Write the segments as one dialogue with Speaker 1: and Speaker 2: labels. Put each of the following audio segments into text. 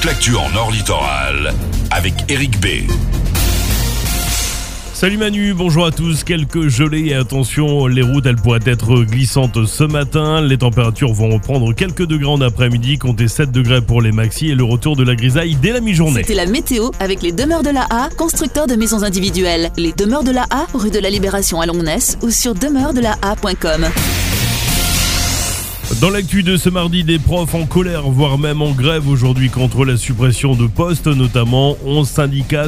Speaker 1: toute l'actu en Nord Littoral avec Eric B.
Speaker 2: Salut Manu, bonjour à tous. Quelques gelées et attention, les routes elles pourraient être glissantes ce matin. Les températures vont reprendre quelques degrés en après-midi, comptez 7 degrés pour les maxis et le retour de la grisaille dès la mi-journée.
Speaker 3: C'était la météo avec les Demeures de la A, constructeurs de maisons individuelles. Les Demeures de la A, rue de la Libération à Longnes ou sur demeurdela.com.
Speaker 2: Dans l'actu de ce mardi, des profs en colère, voire même en grève aujourd'hui contre la suppression de postes, notamment 11 syndicats,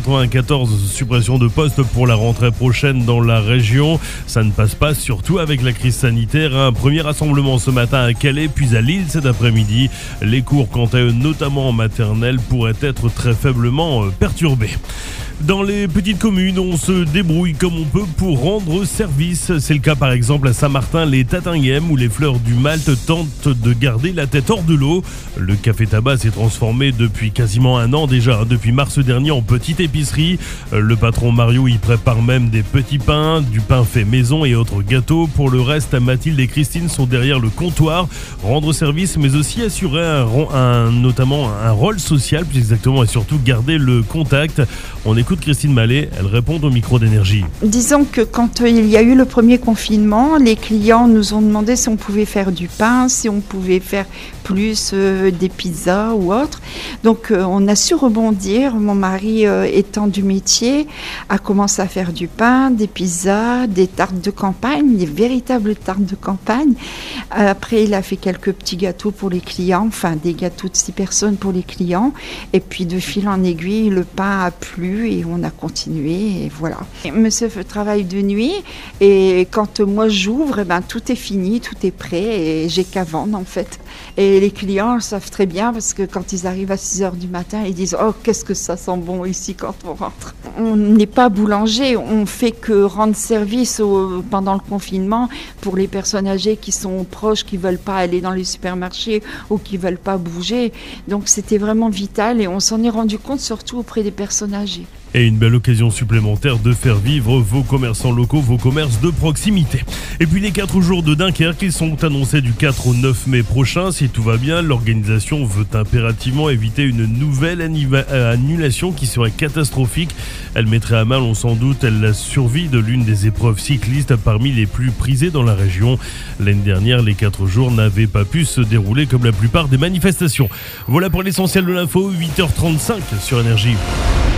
Speaker 2: 194 suppressions de postes pour la rentrée prochaine dans la région. Ça ne passe pas, surtout avec la crise sanitaire. Un premier rassemblement ce matin à Calais, puis à Lille cet après-midi. Les cours, quant à eux, notamment en maternelle, pourraient être très faiblement perturbés. Dans les petites communes, on se débrouille comme on peut pour rendre service. C'est le cas par exemple à Saint-Martin, les Tatinghem, où les Fleurs du Malte tentent de garder la tête hors de l'eau. Le café-tabac s'est transformé depuis quasiment un an déjà, depuis mars dernier, en petite épicerie. Le patron Mario y prépare même des petits pains, du pain fait maison et autres gâteaux. Pour le reste, Mathilde et Christine sont derrière le comptoir. Rendre service, mais aussi assurer notamment un rôle social, plus exactement, et surtout garder le contact. On écoute Christine Mallet, elle répond au micro d'énergie.
Speaker 4: Disons que quand il y a eu le premier confinement, les clients nous ont demandé si on pouvait faire du pain, si on pouvait faire plus des pizzas ou autre. Donc on a su rebondir. Mon mari étant du métier a commencé à faire du pain, des pizzas, des tartes de campagne, des véritables tartes de campagne. Après il a fait quelques petits gâteaux pour les clients, enfin des gâteaux de 6 personnes pour les clients. Et puis de fil en aiguille, le pain a plu et on a continué et voilà. Monsieur travaille de nuit et quand moi j'ouvre, tout est fini, tout est prêt et j'ai qu'à vendre en fait. Et les clients savent très bien parce que quand ils arrivent à 6h du matin, ils disent « Oh, qu'est-ce que ça sent bon ici quand on rentre !» On n'est pas boulanger, on fait que rendre service pendant le confinement pour les personnes âgées qui sont proches, qui ne veulent pas aller dans les supermarchés ou qui ne veulent pas bouger. Donc c'était vraiment vital et on s'en est rendu compte surtout auprès des personnes âgées.
Speaker 2: Et une belle occasion supplémentaire de faire vivre vos commerçants locaux, vos commerces de proximité. Et puis les 4 jours de Dunkerque, ils sont annoncés du 4 au 9 mai prochain. Si tout va bien, l'organisation veut impérativement éviter une nouvelle annulation qui serait catastrophique. Elle mettrait à mal, on s'en doute, la survie de l'une des épreuves cyclistes parmi les plus prisées dans la région. L'année dernière, les 4 jours n'avaient pas pu se dérouler comme la plupart des manifestations. Voilà pour l'essentiel de l'info, 8h35 sur Énergie.